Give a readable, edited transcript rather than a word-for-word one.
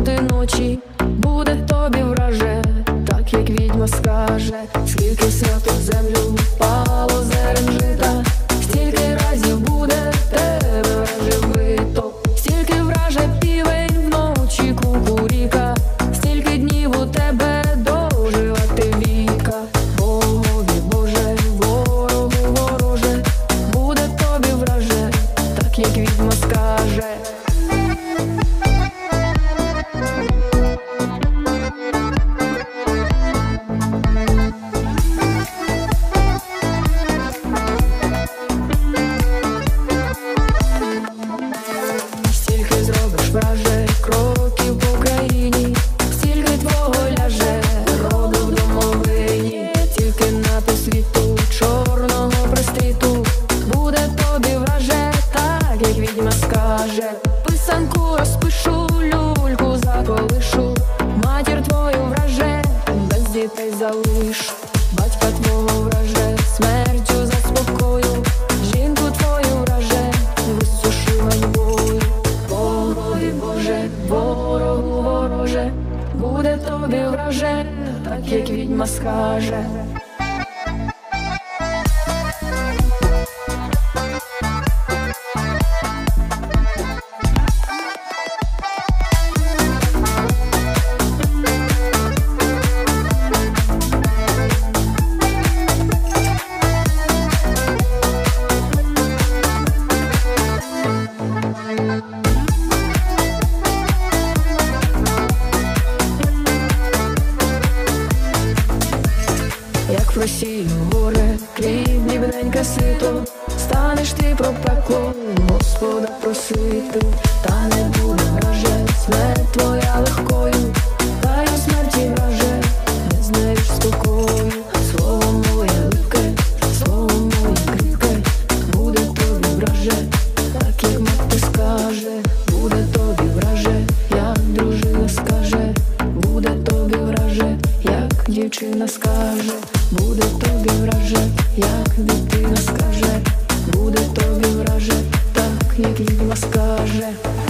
бути ночі, буде тобі враже, так як відьма скаже. Скільки свято в землю впало зерен жита, стільки разів буде тебе враже вбито. Стільки враже півень вночі кукуріка, стільки днів у тебе доживати віка. Богові Боже, ворогу вороже, буде тобі враже, так як відьма скаже. Стільки зробиш враже кроків по країні, стільки твого ляже роду в домовині. Тільки напис світу чорного пристріту, буде тобі враже, так як відьма скаже. Писанку розпишу, люльку заколишу, матір твою враже, без дітей залишу. Батька твого враже, смертю заспокою, жінку твою враже, висушу ганьбою. Богові Боже, ворогу вороже, буде тобі враже, так як відьма скаже. Як в Росію горе, крім дрібненьке сито, станеш ти про пекло, Господа просити. Та не буде враже, смерть твоя легкою, та й у смерті враже, не знаєш спокою. Слово моє липке, слово моє кріпке, буде тобі враже, так як мати скаже. Буде тобі враже, як дружина скаже, буде тобі враже, як дівчина скаже. Буде тобі враже, як дитина скаже, буде тобі враже, так як відьма скаже.